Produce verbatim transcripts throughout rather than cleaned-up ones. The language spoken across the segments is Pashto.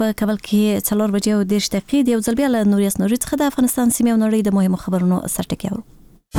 په کابل کې څلور بجې او دېرش دقیقې د یو ځل بیا له نوریاس نوري څخه د افغانستان سیمې او نړۍ د مهمو خبرونو سرټکي اورو.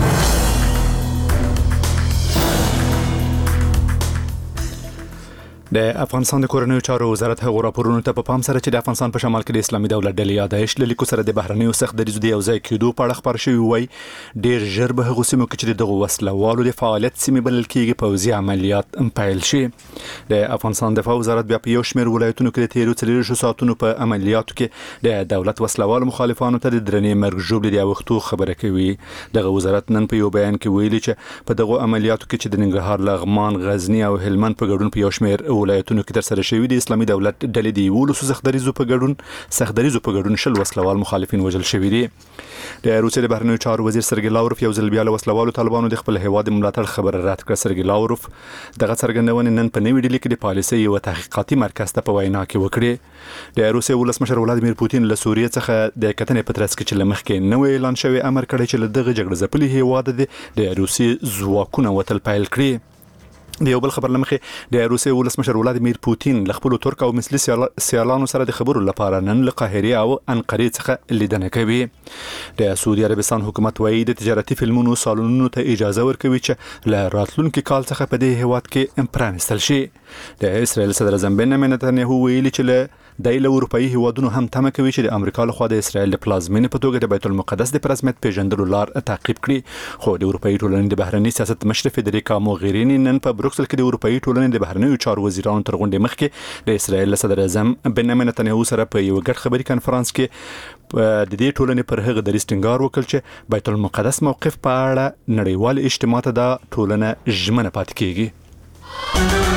د افغانستان د کورنیو چارو وزارت هغو راپورونو ته په پام سره چې د افغانستان په شمال کې د اسلامي دولت ډلې یا داعش له لیکو سره د بهرنیو سخت دریځو د یو ځای کېدو په اړه خبر شوی وای ډېر ژر به هغو سیمو کې چې دغه وسلوالو د فعالیت سیمې بلل کېږي پوځي عملیات پیل شي. د افغانستان دفاع وزارت بیا په یو شمېر ولایتونو کې د تیرو څلوېښتو ساعتونو په عملیاتو کې د دولت وسلوالو مخالفانو ته د درنې مرګ ژوبلې د اوښتو خبره کوي. دغه وزارت نن په یو بیان کې ویلي چې په دغه عملیاتو کې چې د ننګرهار، لغمان، غزنی او هلمند په ګډون په یو شمېر ولایتونو کې ترسره شوی د اسلامي دولت ډلې دی ولوسو سختدریزو په ګډون سختدریزو په ګډون شل وسلوال مخالفین وژل شوی دي. د روسیې د بهرنیو چارو وزیر سرګی لاوروف یو ځل بیا له وسلوالو طالبانو د خپل هیواد ملاتړ خبره رد کړه. سرګی لاوروف دغه څرګندونه نن په نوې ډیلي کې د پالیسي یو تحقیقاتي مرکز ته په وینا کې وکړه. د روسیې ولسمشر ولادیمیر پوتین له سوریې څخه د کتنې په ترڅ کې چې لمخ کې نوې اعلان شوی امر کړی چې له دغه جګړه ځپلي هیواد د روسیې ځواکونه وتل پیل کړي. د یو بل خبر لمخې د روسیې ولسمشر ولادیمیر پوتین له خپل ترک او مصري سیالانو سره د خبرو لپاره نن له قاهره او انقرې څخه لیدنه کوي. د سعودي عربستان حکومت وایي د تجارتي فلمونو سالونونو ته اجازه ورکوي چې له راتلونکي کال څخه په دې هیواد کې پرانستل شي. د اسرائیل صدر اعظم بنیامین نتنیاهو ویلي چې له د اروپایي هیوادونو هم تمه کوي چې د امریکا لخوا د اسرائیل د پلازمینې په توګه د بیت المقدس د رسمیت پیژندلو لار تعقیب کړي. خو د اروپایي ټولنې د بهرنی سیاست مشر فدریکا موغرینی نن په بروکسل کې د اروپایي ټولنې د بهرنیو چارو وزیرانو تر غونډې مخکې د اسرائیل صدر اعظم بنیامین نتنیاهو سره په یو ګډ خبري کانفرنس کې د دې ټولنې پر هغه دریځ ټینګار وکړ چې بیت المقدس موقف په اړه نړیوال اجتماع ته د ټولنه ژمنه پاتې کیږي.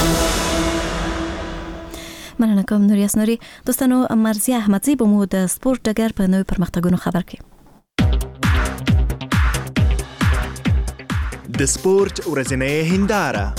مننه کوم نوریاس نوري. دوستانو مرزیه احمدزی به مو د سپورت ډګر په نوې پرمختګونو خبر کړي. د سپورت ورځنۍ هنداره.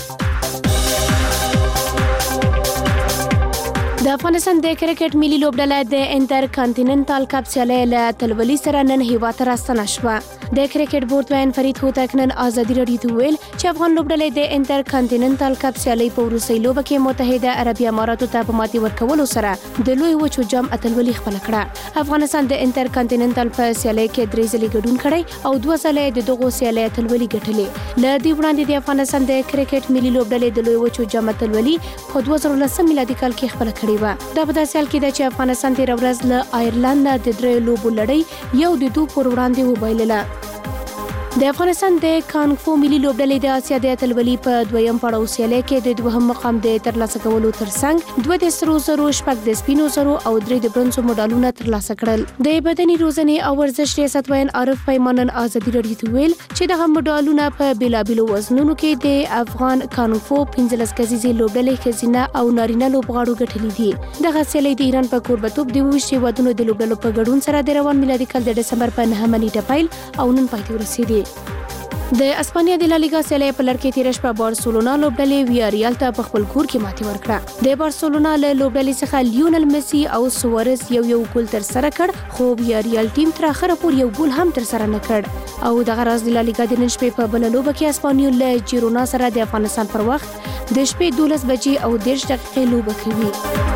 د افغانستان د کرکټ ملي لوبډله د انټر کانټیننټال کپ سیالۍ له اتلولي سره نن هیواد ته راستنه شوه. د کرکټ بورډ وین فرید هوتک نن ازادي راډیو ته ویل چې افغان لوبډلې د انټر کانټیننټال کپ سیالۍ په وروستۍ لوبه کې متحده عربي اماراتو ته په ماتې ورکولو سره د لوی وچو جام اتلولي خپل کړه. افغانستان د انټر کانټیننټال په سیالۍ کې درې ځلې ګډون کړی او دوه ځلې د دغو سیالۍ اتلولي ګټلې. له دې وړاندې د افغانستان د کرکټ ملي لوبډلې د لوی وچو جام اتلولي په دوه زره لسم میلادي کال کې خپل کړی و. دا په داسې حال کې ده چې افغانستان تېره ورځ له آیرلند نه د درې لوبو لړۍ یو د دوه پر وړاندې وبایلله. د افغانستان د کانګفو ملي لوبډلې د اسیا د اتلولي په دویم پړاو سیالۍ کې د دوهم مقام د ترلاسه کولو ترڅنګ دوه د سرو زرو، شپږ د سپینو زرو او درې د برونزو مډالونه ترلاسه کړل. د بدني روزنې او ورزش ریاست وین عارف پیمانن ازادي راډیو ته ویل چې دغه مډالونه په بیلابیلو وزنونو کې د افغان کانګفو پنځلس کسیزې لوبډلې ښځینه او نارینه لوبغاړو ګټلې دي. دغه سیالۍ د ایران په کوربتوب د اووه ویشت هیوادونو د لوبډلو په ګډون سره د روان میلادي کال د ډسمبر په نهمه نیټه پیل او نن پای ته ورسېدې. د اسپانیا د لالیګا سیالۍ په لړ کې تېره شپه بارسلونا لوبډلې ویاریال ته په خپل کور کې ماتې ورکړه. د بارسلونا له لوبډلې څخه لیونل میسي او سوارز یو یو ګول ترسره کړ، خو ویاریال ټیم تر اخره پورې یو ګول هم ترسره نه کړ. او دغه راز د لالیګا د نن شپې په بله لوبه کې اسپانیول له جیرونا سره د افغانستان پر وخت د شپې دولس بجې او دېرش دقیقې لوبه کوي.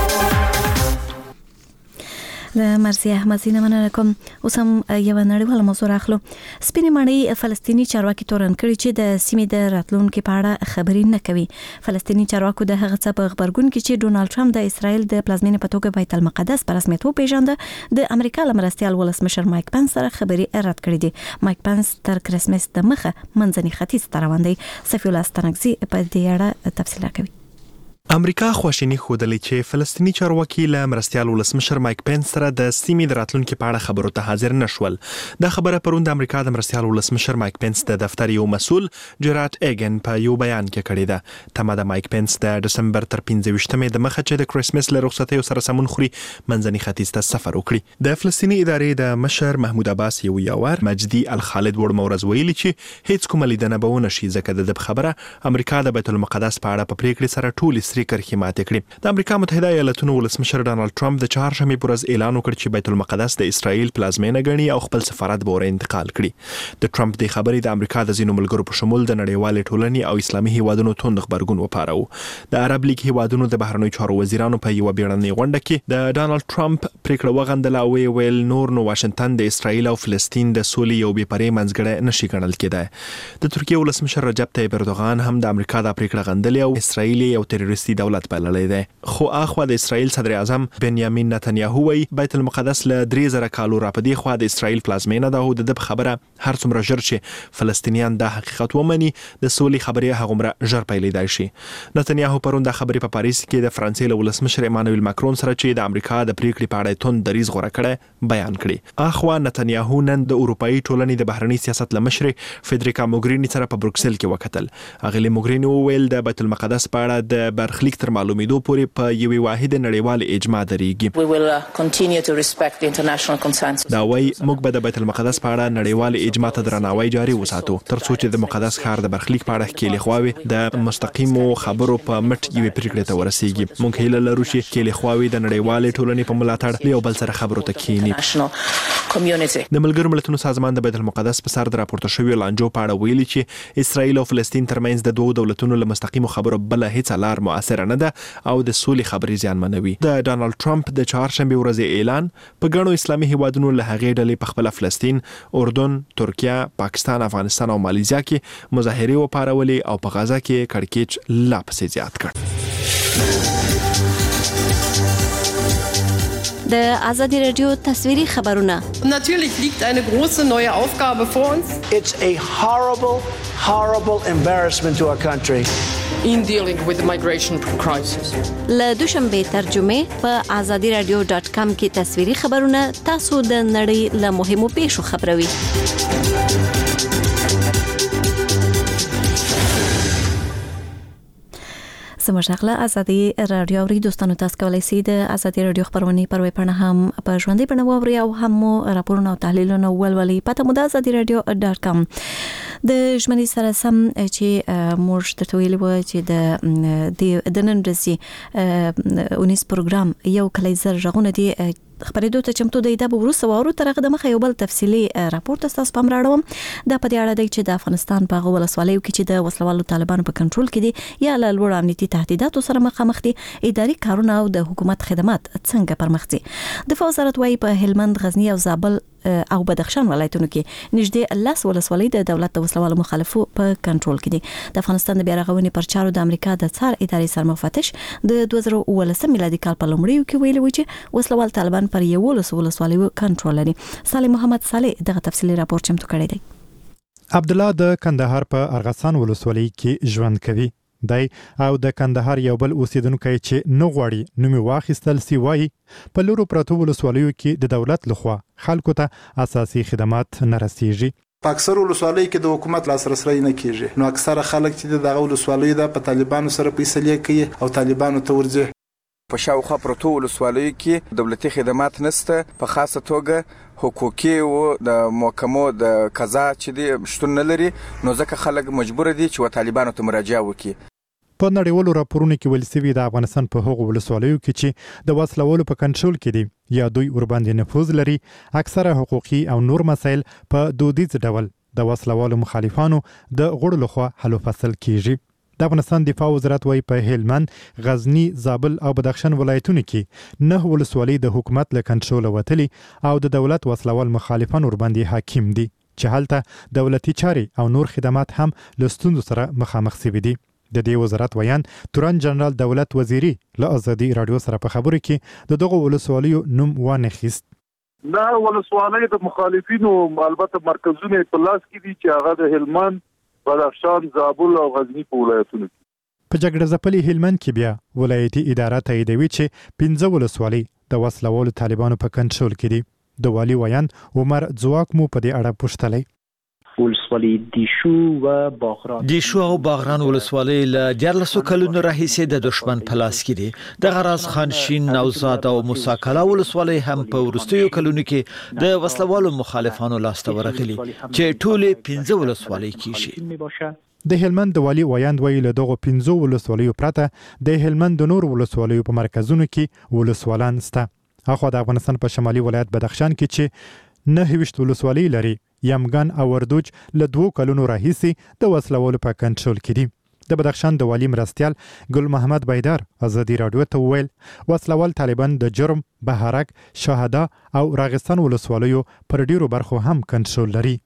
د مرزیه احمدزی نه مننه کوم. اوس هم یو نړیواله موضوع راخلو. سپینې ماڼۍ فلسطیني چارواکي تورن کړي چې د سیمې د راتلونکو په اړه خبرې نه کوي. فلسطیني چارواکو د هغه څه په خبرګون کې چې ډونالد ټرمپ د اسرائیل د پلازمینې په توګه بیت المقدس په رسمیت وپیژنده د امریکا له مرستیال ولسمشر مایک پنس سره خبرې رد کړې دي. مایک پنس تر کرسمس د مخه منځني ختیځ ته روان دی. صفی الله ستانکزي په دې اړه تفصیل راکوي. امریکا خواشینی ښودلې چې فلسطیني چارواکي له مرستیال ولسمشر مایک پنس سره د سیمې د راتلونکي په اړه خبرو ته حاضر نشول. دا خبره پرون د امریکا د مرستیال ولسمشر مایک پنس د دفتر یو مسؤل جرات ایګن په یو بیان کې کړې ده. تمه د مایک پنس د دسمبر تر پنځه ویشتمې د مخه چې د کرسمس له رخصتیو سره سمون خوري منځني ختیځ ته سفر وکړي. د فلسطیني ادارې د مشر محمود عباس یو یاور مجدي الخالد وړمورز ویلي چې هیڅ کومه لیدنه به ونه شي ځکه د خبره امریکا د بیت المقدس په اړه په پریکړې سره ټول عصري کرښې ماتې کړې. د امریکا متحده ایالاتونو ولسمشر ډانلډ ټرمپ د چهارشنبې په ورځ اعلان وکړ چې بیت المقدس د اسرائیل پلازمینه ګڼي او خپل سفارت به ور انتقال کړي. د ټرمپ د خبرې د امریکا د ځینو ملګرو په شمول د نړیوالې ټولنې او اسلامي هیوادونو توند خبرګون وپاره. د عرب لیګ هیوادونو د بهرنیو چارو وزیرانو په یو بیړنۍ غونډه کې د ډانلډ ټرمپ پریکړه وغندله او ویل نور نو واشنگټن د اسرائیل او فلسطین د سولې یو بې پرې منځګړی نشي ګڼل کېدای. د ترکیه ولسمشر رجب طیب اردوغان هم د امریکا د پریکړه غندلې او اسرائیل یو تروریستي دولت بللی دی. خو اخوا د اسرائیل صدر اعظم بنیامین نتنیاهو وایي بیت المقدس له درې زره کالو راپدې خوا د اسرائیل پلازمینه ده او د دې خبره هر څومره ژر چې فلسطینیان د حقیقت ومني د سولې خبرې هغومره ژر پیلېدای شي. نتنیاهو پرون د خبرې په پاریس کې د فرانسې له ولسمشر ایمانویل ماکرون سره چې د امریکا د پریکړې په اړه توند دریځ غوره کړی بیان کړی. اخوا نتنیاهو نن د اروپאי ټولنې د بهرنی سیاست لمشر فدریکا موګرینی سره په بروکسل کې وکتل. اغلی موګرینی وویل د بیت المقدس په اړه د برخلیک تر معلومېدو پورې په یوې واحده نړیوال اجماع درېږي. دا وایي موږ به د بیت المقدس په اړه نړیوال اجماع ته درناوی جاري وساتو تر څو چې د مقدس ښار د برخلیک په اړه کې لخواوي د مستقیمو خبرو په مټ یوې پریکړې ته ورسیږي. موږ هیله لرو چې کې لخواوي د نړیوال ټولنې په ملاتړ یو بل سره خبرو ته کېني. د ملګرو ملتونو سازمان د بیت المقدس په سر د راپورته شوی لانجو په اړه ویلي چې اسرائیل او فلسطین ترمنځ د دوه دولتونو له مستقیمو خبرو بل هیڅ لار مؤثره نه ده او د سولې خبرې زیانمنوي. د ډانلډ ټرمپ د چهارشنبې ورځې اعلان په ګڼو اسلامي هیوادونو له هغې ډلې په خپل فلسطین، اردن، ترکیه، پاکستان، افغانستان او مالیزیا کې مظاهرې وپارولې او په غزه کې کړکېچ لا پسې زیات کړ. د ازادي رادیو تصویري خبرونه. Natürlich liegt eine große neue Aufgabe vor uns. It's a horrible, horrible embarrassment to our country. In dealing with the migration crisis. له دوشنبه ترجمه په azadi radio dot com کې تصویري خبرونه تاسو د نړۍ له مهمو پیښو خبروي. سمشغله ازادي رادیو ری دوستانو تاسو کولی شئ د ازادي رادیو خبرونه پر ویبپاڼه هم په ژوندۍ بڼه واورئ او هم راپورونه او تحلیلونه ولولئ. پته مو د azadi radio dot com د ژمنې سره سم چې موږ د تویل و چې د د نن ورځې اونیس پروګرام یو کلی زر ژغونه دی خبرېدو ته چمتو دی. دا به وروسته واورو تر هغه دمخه یو بل تفصیلي راپورټ تاسو پام راړوم. دا په دې اړه دی چې د افغانستان په هغه ولسوالیو کې چې د وسلوالو طالبانو په کنټرول کې دي یا له لوړ امنیتي تهدیداتو سره مخامخ دي، اداري کارونه او د حکومت خدمات څنګه پرمخ ځي. دفاع وزارت وايي په هلمند، غزنی او زابل او بدخشان ولایتونو کې نږدې لاس ولسوالۍ د دولت د وسلوالو مخالفو په کنټرول کې دي. د افغانستان د بیارغونې پر چارو د امریکا د څار ادارې سرمفتش د دوه زره اوولس میلادي کال په لومړیو کې ویلي و چې وسلوال طالبان پر یو ولسوالۍ کنټرول لري. صالح محمد صالح دغه تفصیلي راپور چمتو کړی دی. عبد الله د کندهار په ارغسان ولسوالۍ کې ژوند کوي. دی او د کندهار یو بل اوسیدونکو چې نو غواړي نومي واخیستل سی وای په لورو پراتو ولسوالیو کې د دولت لخوا خلکو ته اساسي خدمات نه رسیږي. په اکثر ولسوالیو کې د حکومت لاسرسي نه کیږي. نو اکثره خلک چې دغه ولسوالیو د په طالبانو سره فیصله کوي او طالبانو ته ورځي. په شاوخوا پروتو ولسوالیو کې دولتي خدمات نشته، په خاصه توګه حقوقي او د محکمو د قضا چې دی شتون نه لري، نو ځکه خلک مجبور دي چې طالبانو ته مراجعه وکړي. په نړیوالو راپورونو کې ویل شوي د افغانستان په هغو ولسوالیو کې چې د وسلوالو په کنټرول کې دي یا دوی ورباندې نفوذ لري، اکثره حقوقي او نور مسایل په دودیز ډول د وسلوالو مخالفانو د غړو لخوا حل فصل کیږي. د افغانستان دفاع وزارت وايي په هلمند، غزنی، زابل او بدخشان ولایتونو کې نه ولسوالۍ د حکومت له کنټرول وتلي او د دولت وسلوال مخالفان ورباندې حاکم دي چې هلته دولتي چارې او نور خدمات هم له ستونزو سره مخامخ شوي دي. د دې وزارت ویان تورن جنرال دولت وزیری له ازادي رادیو سره په خبرو کې د دغه ولسوالیو نوم وانخیست. دا ولسوالۍ د مخالفینو البته مرکزونه په لاس کې دي چې هغه د هلمند، بدخشان، زابل او غزنی په ولایتونو کې. په جګړه ځپلي هلمند کې بیا ولایتي اداره تاییدوي چې پنځه ولسوالۍ د وسلوالو طالبانو په کنټرول کې دي. د والي ویان عمر ځواک مو په دې اړه پوښتلی. ولسوالی دیشو و باغران دیشو او باغران ولسوالی له دیارلسو کلونو راهیسې د دشمن په لاس کې دي. د غراز خانشین، نوزاد او موسی کلا ولسوالی هم په وروستیو کلونو کې د وسلوالو مخالفانو لاس ته ورغلي چې ټولې پنځه ولسوالۍ کېږي. د هلمند د والي ویاند ویل له دغه پنځو ولسوالیو پرته د هلمند د نور ولسوالیو په مرکزونو کې ولسوالان سته. اخو د افغانستان په شمالي ولایت بدخشان کې چې نه هیوشت ولسوالۍ لري، یمګان او وردوج له دوو کلونو راهیسې د وسلوالو په کنټرول کې دي. د بدخشان د والي مرستیال ګل محمد بیدار ازادي رادیو ته وویل وسلوال طالبان د جرم، بهارک، شهدا او راغستان ولسوالیو پر ډیرو برخو هم کنټرول لري.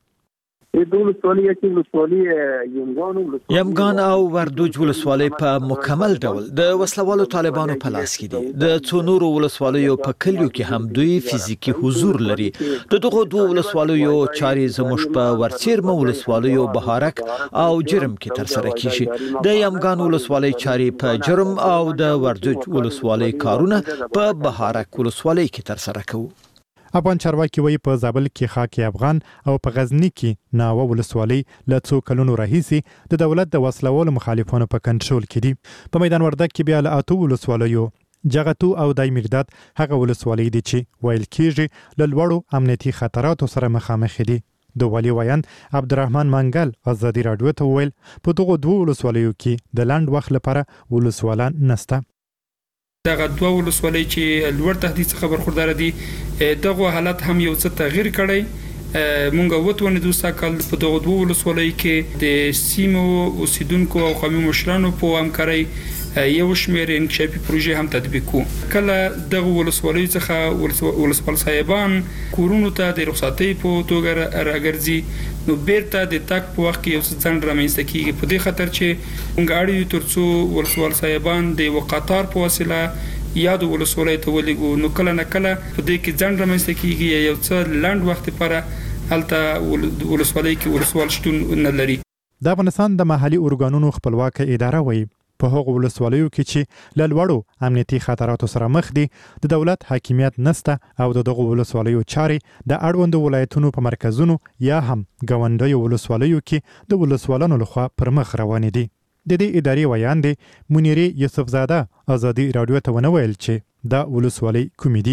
یمګان او وردوج ولسوالۍ په مکمل ډول د وسلوالو طالبانو په لاس کې دي. د څو نورو ولسوالیو په کلیو کې هم دوی فزیکی حضور لري. د دغو دوه ولسوالیو چارې زموږ په ورڅیرمه ولسوالیو بهارک او جرم کې تر سره کیږي. د یمګان ولسوالۍ چارې په جرم او د وردوج ولسوالۍ کارونه په بهارک ولسوالۍ کې تر سره کوي. افغان چارواکي وایي په زابل کې خاک افغان او په غزنی کې ناوه ولسوالۍ له څو کلونو راهیسې د دولت د وسلوالو مخالفانو په کنټرول کې دي. په میدان وردګ کې بیا له اته ولسوالیو جغتو او دای میرداد هغه ولسوالۍ دي چې ویل کېږي له لوړو امنیتي خطراتو سره مخامخ دي. د والي ویاند عبدالرحمن منګل ازادي رادیو ته ویل په دغو دوه ولسوالیو کې د لاند وخت لپاره ولسوالان نسته. دغه دوه ولسوالۍ چې لوړ تهدید څخه برخوردار دي دغه حالت هم یو څه تغییر کړی. مونږ وټونه دوستا کال په دغه دوه ولسوالۍ کې د سیمو اوسیدونکو او قومي مشرانو په همکارۍ یو شمېر انکشافي پروژې هم تطبیق کو. کله دغه ولسوالۍ څخه ولسوال صاحبان کورونو ته د رخصتۍ په توګه راګرځي نو بیرته د تک په وخت کې یو څه ځنډ رامنځته کیږي په دې خاطر چې مونږ اړیو ترڅو ولسوال صاحبان د وقطار په وسیله یا د ولسوالۍ ته ولګو نو کله نه کله په دې کې ځنډ رامنځته کیږي یو څه لاند وخت لپاره هلته ولسوالۍ کې ولسوال شتون نه لري. د افغانستان د محلي اورګانونو خپلواک اداره وایي په هغو ولسوالیو کې چې له لوړو امنیتي خطراتو سره مخ دي د دولت حاکمیت نسته او د دغو ولسوالیو چارې د اړوندو ولایتونو په مرکزونو یا هم ګاونډیو ولسوالیو کې د ولسوالانو لخوا پر مخ روانې دي. د دې ادارې ویاندې منیرې یوسفزاده ازادي رادیو ته ونه ویل چې دا ولسوالۍ کومې دي.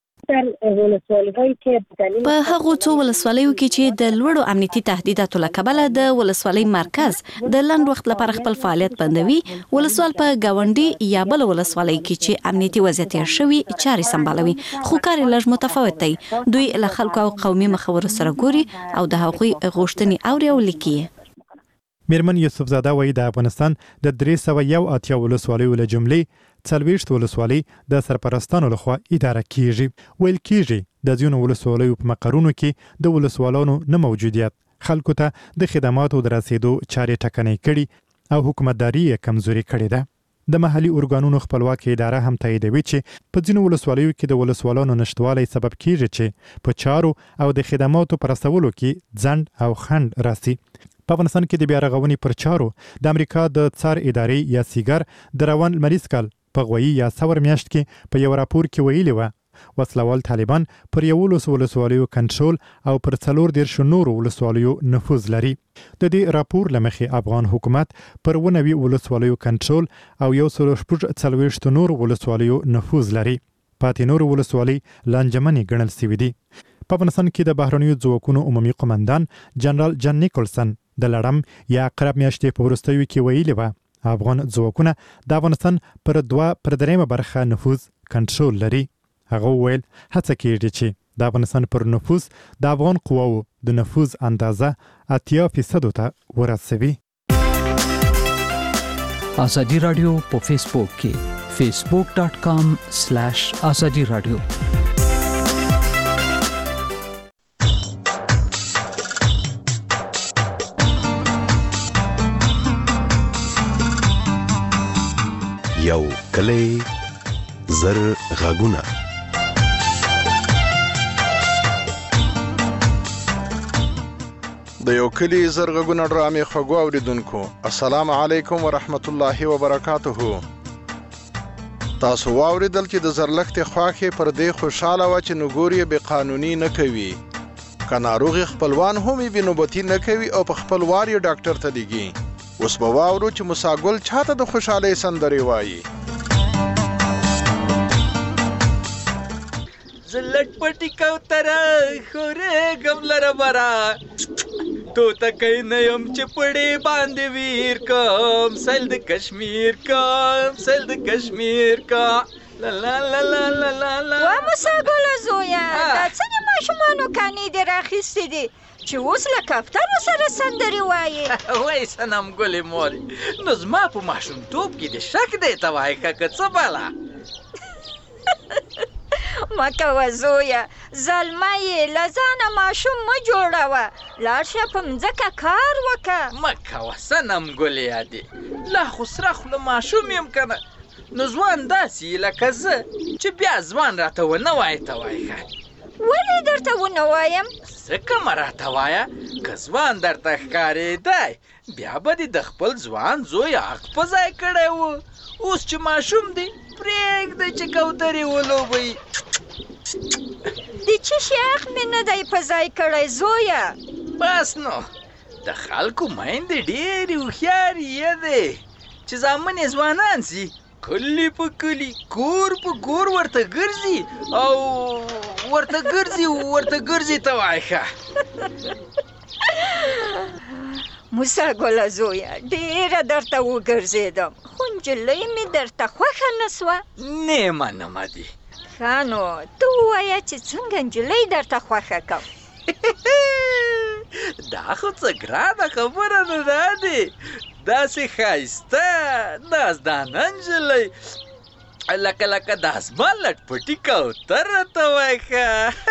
په هغو څو ولسوالیو کې چې د لوړو امنیتي تهدیداتو له کبله د ولسوالۍ مرکز د لنډ وخت لپاره خپل فعالیت بندوي، ولسوال په ګاونډي یا بل ولسوالۍ کې چې امنیتي وضعیت یې شوی چارې سمبالوي، خو کار یې لږ متفاوت دی. دوی له خلکو او قومي مخورو سره ګوري او د هغوی غوښتنې اوري او لیکي. میرمن یوسفزاده وایي د افغانستان د درې سوه یو اتیا ولسوالیو له جملې څلوېښت ولسوالۍ د سرپرستانو لخوا اداره کیږي. ویل کیږي د ځینو ولسوالیو په مقرونو کې د ولسوالانو نه موجودیت خلکو ته د خدماتو د رسیدو چارې ټکنۍ کړي او حکومتداري یې کمزوري کړې ده. د محلي اورګانونو خپلواک اداره هم تاییدوي چې په ځینو ولسوالیو کې د ولسوالانو نشټوالی سبب کیږي چې په چارو او د خدماتو پر رسولو کې ځنډ او خنډ راسي. په افغانستان کې د بیا رغونې پر چارو د امریکا د څار ادارې یا سیګر د روان لمریز کال په غویي یا څور میاشت کې په یو راپور کې ویلي وه وسلوال طالبان پر یولس ولسوالیو کنټرول او پر څلور دېرشو نورو ولسوالیو نفوذ لري. د دې راپور له مخې افغان حکومت پر اووه نوي ولسوالیو کنټرول او یو سل شپږ څلوېښتو نورو ولسوالیو نفوذ لري. پاتې نورو ولسوالۍ لانجمنې ګڼل سوي دي. په افغانستان کې د بهرنیو ځواکونو عمومي قمندان جنرال جان نیکولسن د لړم یا عقرب میاشتې په وروستیو کې ویلي وه افغان ځواکونه د افغانستان پر دوه پر دریمه برخه نفوذ کنټرول لري. هغه وویل هڅه کیږي چې د افغانستان پر نفوذ د افغان قواو د نفوذ اندازه اتیا فیصدو ته ورسوي. ازادي رادیو په فیسبوک کې فیسبوک ډاٹ کام سلیش ازادي رادیو. یو کلی زر غاګونه د یو کلی زر غاګونه ډرامې خوږو اوریدونکو السلام علیکم ورحمت الله وبرکاته. تاسو واوریدل چې د زرلښتې خواښې پر دې خوشاله وه چې نګور یې بې قانوني نه کوي، که ناروغې خپلوان هم یې بې نوبتي نه کوي او په خپل وار یې ډاکټر ته لیږي. اوس به واورو چې مساګل چاته د خوشحالۍ سندرې وایي. زه لټ پټي کوتره خورېږم لره بره تو تکای نه يم چې پړې باندې ویر کوم سل د کشمیر کوم سل د کشمیر کا لا لا لا لا لا لا لا و موسی ګل زویا دا څنګه ماشومانو کانی دې راخېستې دي چې اوس له کفترو سره سندرې وایي وای سنم ګلې مورې نو زما په ماشومتوب کې دې شک دی ته وایې که که څه بله مه کوه زویه زلمه یې له ځانه ماشوم مه جوړوه لاړ شه په مځکه کار وکه مه کوه صنم ګلې یادې لا خو سره خوله ماشوم یم که نه نو ځوان داسې یې لکه زه چې بیا ځوان راته ونه وایې ته وایې ښه ولې درته ونه وایم ځکه مه راته وایه که ځوان درته ښکارېدی بیا به دې د خپل ځوان زوی حق په ځای کړی و اوس چې ماشوم دی پرېږدئ چې کوترې ولوبئ د څه شي حق مې نه دی په ځای کړی زویه بس نو د خلکو میندې ډېرې هوښیارې یې چې زامن یې ځوانان سي کلی په کلی کور په کور ورته ګرځي او ورته ګرځي ورته ګرځي ته وایې ښه موسی ګله زویه ډېره درته وګرځېدم خو نجلۍ مې درته خوښه نه سوه نه یې منمه دي ښه نو ته ووایه چې څنګه نجلۍ درته خوښه کړم دا خو څه ګرانه خبره نه ده دې داسې ښایسته نازدانه نجلۍ لکه لکه د اسمان لټپټي کوتره ته وایې ښه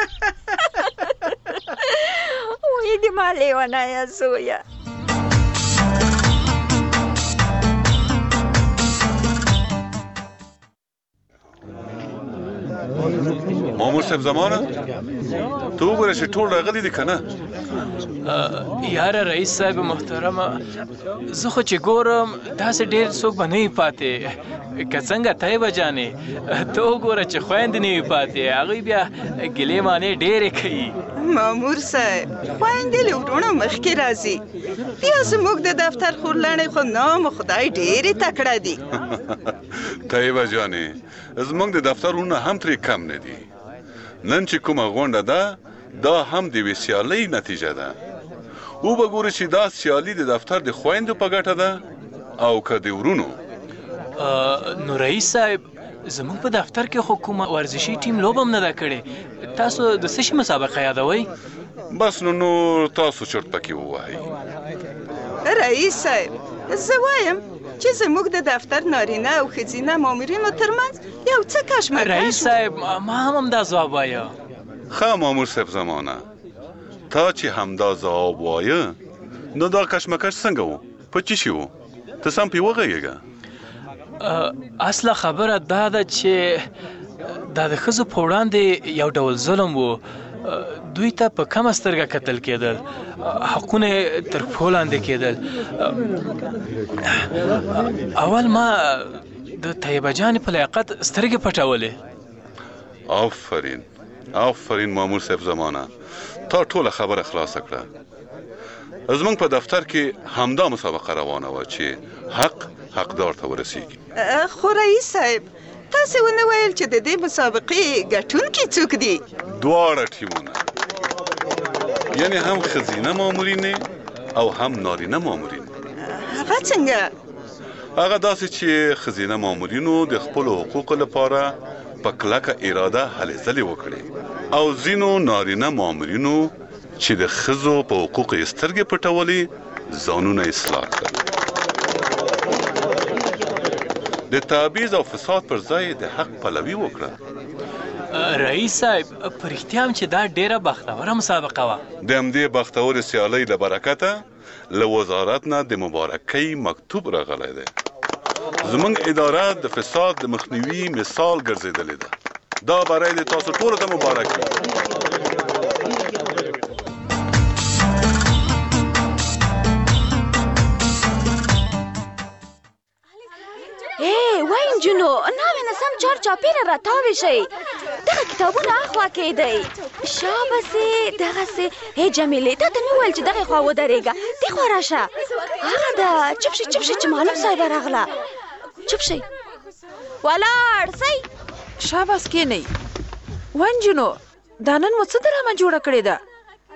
وایي دې ما لیونیه زویه مامور صاحب زمانه تو وګوره چې ټول راغلي دي که نه یاره رئیس صاحب محترمه زه خو چې ګورم داسې ډېر څوک به نه وي پاتې که څنګه طیبه جانې ته وګوره چې خویندې نه وي پاتې هغوی بیا ګیلې مانې ډېرې کوي مامور صاحب خویندې له وروڼو مخکې راځي بیا زموږ د دفتر خورلڼې خو نام خدای ډېرې تکړه دي طیبه جانې زموږ د دفتر وروڼه هم ترې کم نه دي نن چې کومه غونډه ده دا هم د یوې سیالۍ نتیجه ده او به ګورې چې دا سیالي د دفتر د خویندو په ګټه ده او که د ورونو نو رئیس صاحب زموږ په دفتر کې خو کومه ورزشي ټیم لوبه هم نه ده کړې تاسو د څه شي مسابقه یادوئ بس نو نور تاسو چرت پکې ووایئ رئیس صاحب زه وایم چې زموږ د دفتر نارینه او ښځینه مامورینو ترمنځ یو څه کشمکش رئیس صاحب ما هم همدا ځواب وایه ښه مامور صاحب زمانه تا چې همدا ځواب وایه نو دا کشمکش څنګه و په څه شي و ته سم پرې وغږېږه اصله خبره دا ده چې دا د ښځو په وړاندې یو ډول ظلم و دوی ته په کمه سترګه کتل کېدل حقونه تر پښو لاندې کېدل اول ما د طیبه جانې په لیاقت سترګې پټولې آفرین آفرین مامور صاحب زمانه تا ټوله خبره خلاصه کړه زموږ په دفتر کې همدا مسابقه روانه وه چې حق حقدار ته ورسیږي خو رئیس صاحب تاسې ونه ویل چې د دې مسابقې ګټونکي څوک دي دواړه ټیمونه یعنی هم ښځینه مامورین او هم نارینه مامورین هغه څنګه هغه داسې چې ښځینه مامورینو د خپلو حقوقو لپاره په کلکه اراده هلې ځلې وکړې او ځینو نارینه مامورینو چې د ښځو په حقوقو یې سترګې پټولې ځانونه اصلاح کړل د تبعیض او فساد پر ځای د حق پلوي وکړه رئیس صاحب په رښتیا هم چې دا ډېره بختوره مسابقه وه د همدې بختورې سیالۍ له برکته له وزارت نه د مبارکۍ مکتوب راغلی دی زموږ اداره د فساد د مخنیوي مثال ګرځېدلې ده دا برای د تاسو ټولو ته مبارک وي وای نجونو ناوې نه سم چار چاپېره راتاوې شئ دغه کتابونه اخوا کېدئ شابسې دغسې هی جمیلې تا ته مې وویل چې دغې خوا ودرېږه دې خوا راشه هغه ده چپ شئ چپ شئ چې معلم صاحبه راغله چپ شئ ولاړ سئ شاباس کېنئ وای نجونو دا نن مو څه درامه جوړه کړې ده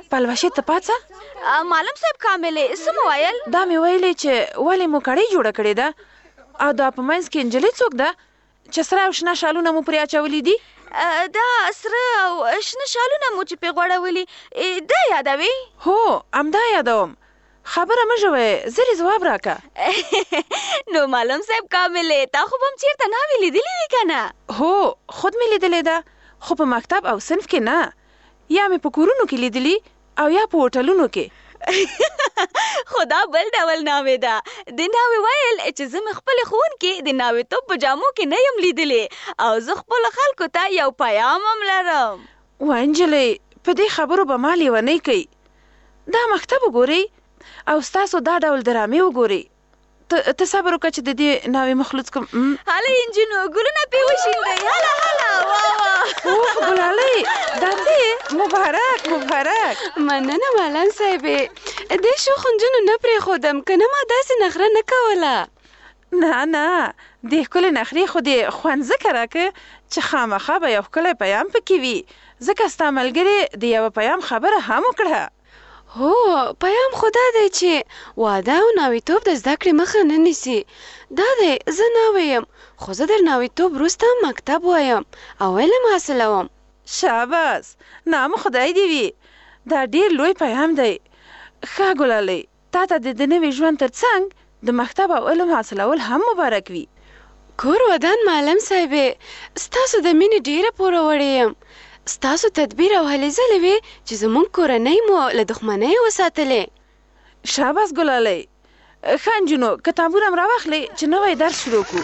پلوشې ته پاڅه. معلم صاحب کاملې څه مو ویل؟ دا مې ویلې چې ولې مو کړۍ جوړه کړې ده او دا په منځ کې نجلۍ څوک ده چې سره او شنه شالونه مو پرې اچولي دي؟ دا سره او شنه شالونه مو چې پې غوړولي دا یادوي؟ هو همدا یادوم. خبره مه ژوئ، زر ځواب راکړه. نو معلم صاحب کاملې تا خو به هم چېرته ناوې لیدلې دي که نه؟ هو خود مې لیدلې ده، خو په مکتب او صنف کې نه. یا مې په کورونو کې لیدلي او یا په هوټلونو کې. خو دا بل ډول ناوې ده. د ناوې ویل چې زه مې خپلې ښوونکې د ناوېتوب په جامو کې نه یم لیدلې او زه خپلو خلکو ته یو پیام هم لرم. وا نجلۍ په دې خبرو به ما لیونۍ کوي. دا مکتب وګورئ او ستاسو دا ډول درامې وګورئ. ته صبر وکړه چې د دې ناوې مخلوط کوم. هله انجینو ګلونه پې وشیندئ. هله هله وا وا. اوه ګلالۍ دا دې مبارک مبارک. مننه معلم صاحبې. دې شوخ نجونو نه پرېښودم که نه ما داسې نخره نه کوله. نه نه دې ښکلې نخرې خو دې خوند ځکه راکه چې خامخا به یو ښکلی پیام پکې وي. ځکه ستا ملګرې د یوه پیام خبره هم وکړه. هو پیام خو دا دی چې واده او ناوېتوب د زده کړې مخه نه نیسي. دا دی زه ناوې یم خو زه در ناوېتوب وروسته مکتب وایم او علم حاصلوم. شاباس نام خدای دې وي. دا ډېر لوی پیام دی. ښه ګلالۍ تا ته د د نوي ژوند تر څنګ د مکتب او علم حاصلول هم مبارک وي. کور ودان معلم صاحبې ستاسو د مینې ډېره پوره وړې یم. ستاسو تدبیر او هلې ځلې وې چې زموږ کورنۍ مو له دښمنۍ وساتلې. شاباس ګلالۍ. ښه نجونو کتابونه هم راواخلئ چې نوی درس شروع کړو.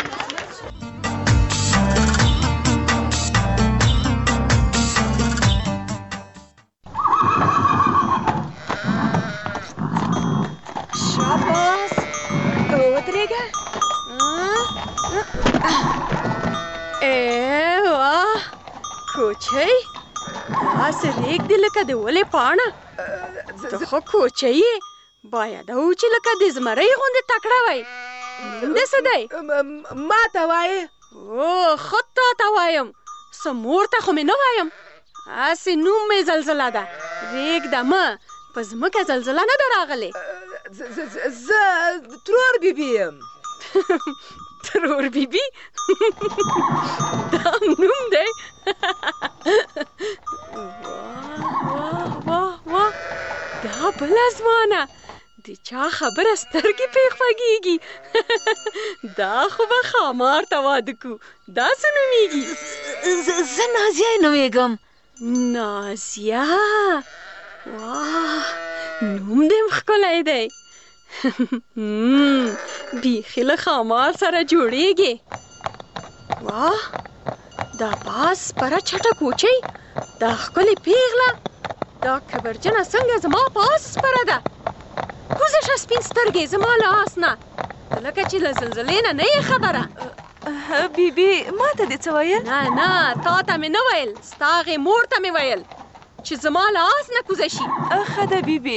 شاباس ودرېږه. ای واه کوچۍ داسې رېږدې لکه د ولې پاڼه. ته خو کوچۍ یې باید او چې لکه د زمرۍ غوندې تکړه وی. نوم دې څه دی؟ ما ته وایې؟ او خود تا ته وایم څه مور ته خو مې نه وایم. هسې نوم مې زلزله ده. رېږده مه په ځمکه زلزله نه ده راغلې. زه ترور بیبي یم. ترور بیبي دا نوم دی. واه واه واه دا بل ازمانه د چا خبره سترګې پې خوږېږي. دا خو به خامار ته واده کو. دا څه نومېږي؟ زه نازیه نومېږم. نازیه واه نوم دې هم ښکلی دی. بیخي له خامار سره جوړېږي. واه دا باز پره چټه کوچۍ دا ښکلې پیغله دا کبرجنه څنګه زما په آس سپره ده. کوزه شه سپین سترګې زما له آس نه لکه چې له زلزلې نه نه یې خبره. بیبي ما ته دې څه ویل؟ نه نه تا ته مې نه ویل ستا هغې مور ته مې ویل چې زما له آس نه کوزه شي. ښه ده بیبي.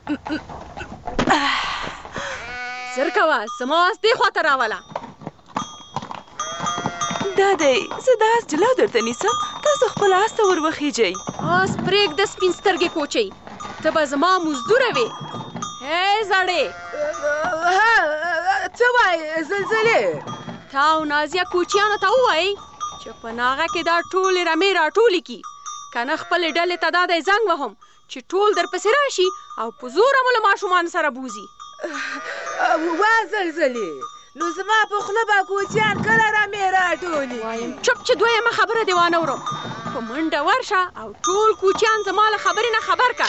زر کوه زما آس دې خواته راوله. دا دی زه د آس جلا درته نیسم تاسو خپل آس ته ور وخیږئ. آس پرېږده سپین سترګې کوچۍ ته به زما مزدوره وې. هی زړې څه وایې زلزلې؟ تا او نازیه کوچیانو ته ووایئ چې په ناغه کې دا ټولې رمې راټولې کړي که نه خپلې ډلې ته دا دی زنګ وهم چې ټول درپسې راشي او په زوره مو له ماشومانو سره بوځي. وا زلزلې نو زما په خوله به کوچیان کله رمې راټولي؟ وایم چپ چې دویمه خبره دې وانه ورم. په منډه ورشه او ټول کوچیان زما له خبرې نه خبر که.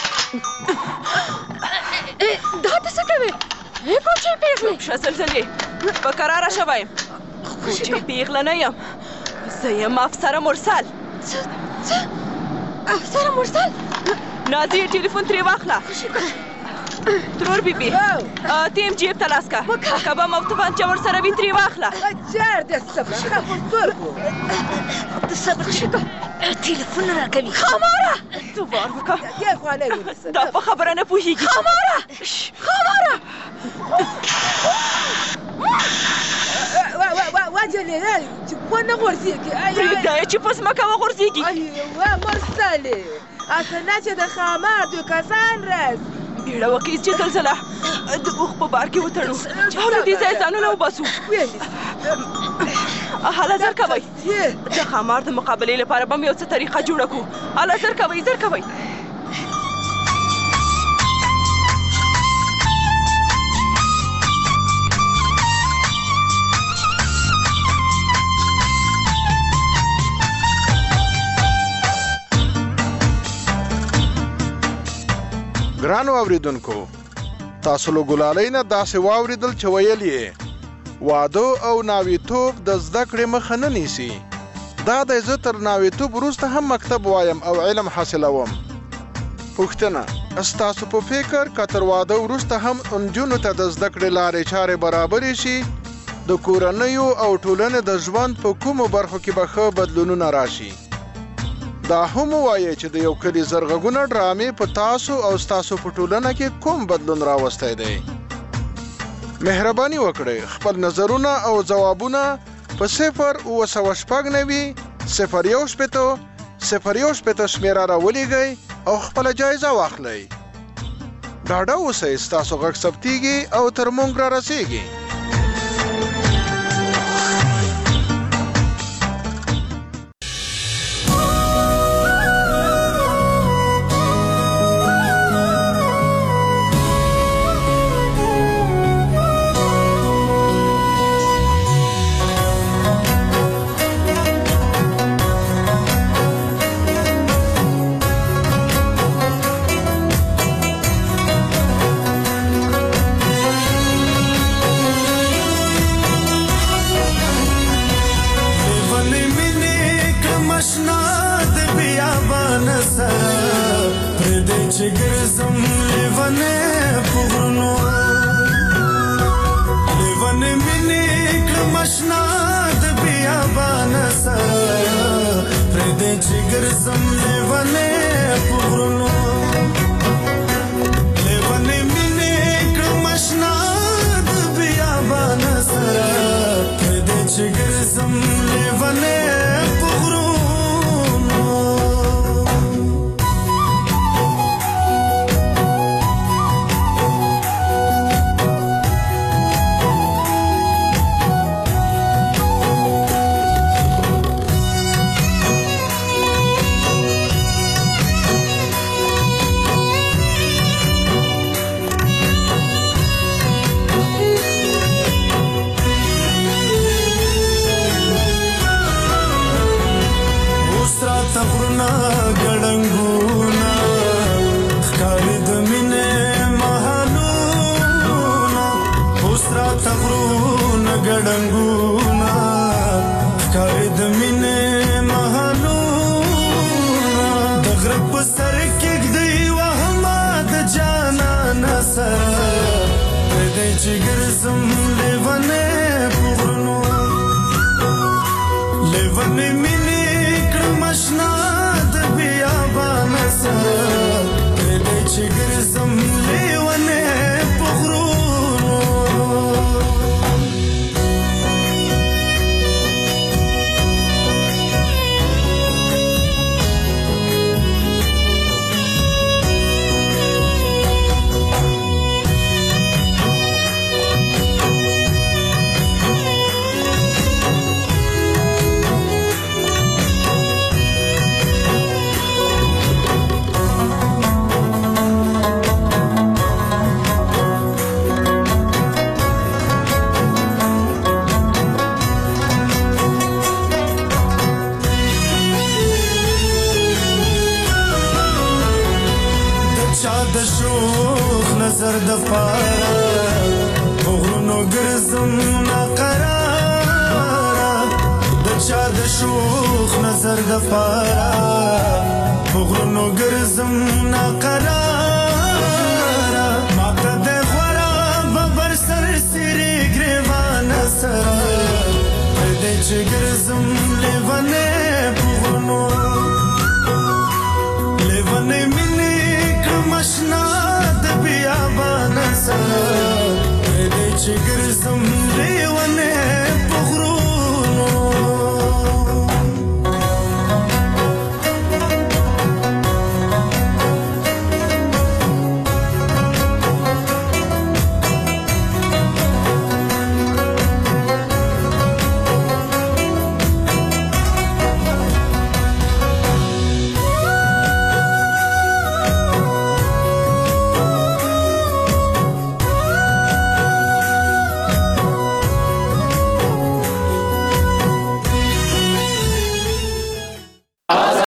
دا ته څه کوې؟ ای کوچۍ پیغلې. شه زلزلې په کراره شه وایم کوچۍ پیغله نه یم زه یم افسره مرسل. څه څه افسره مرسل؟ نازیه ټلیفون ترې واخله. ترور بیبي ته یم جیب ته لاس که کبم او توپانچه ورسره وي ترې واخله. چېرته صبر ښه په سترګو ته صبر ښه که تلیفون راکوي. خاماره ته وار وکړه دا په خبره نه پوهېږي. خاماره خاماره وا جلیل چې ونه غورځېږي پرېږده یې چې په ځمکه وغورځېږي ایوه مرسلې اسنه چې د ښامار دوی کسان راز بیړه وکړئ چې زلزله د اوښ په بار کې وتړو او له دې ځایه ځانونه وباسو هله زر کوئ د ښامار د مقابلې لپاره به مې یو څه طریقه جوړه کړو هله زر کوئ زر کوئ ګرانو اوریدونکو تاسو له ګلالۍ نه داسې واورېدل چې ویل یې واده او ناویتوب د زده کړې مخه نه نیسي دا دی زه تر ناویتوب وروسته هم مکتب وایم او علم حاصلوم پوښتنه ستاسو په فکر که تر واده وروسته هم نجونو ته د زده کړې لارې چارې برابرې شي د کورنیو او ټولنې د ژوند په کومو برخو کې به ښه بدلونونه راشي دا هم وایي چې د یو کلي زرغږونه ډرامې په تاسو او ستاسو په ټولنه کې کوم بدلون راوستی دی مهرباني وکړئ خپل نظرونه او ځوابونه په صفر اوه سوه شپږ نوي صفر یو شپېته صفر یو شپېته شمېره راولېږئ او خپله جایزه واخلئ ډاډه اوسئ ستاسو غږ ثبتېږي او تر موږ را رسېږي چې ګرځم لیوانه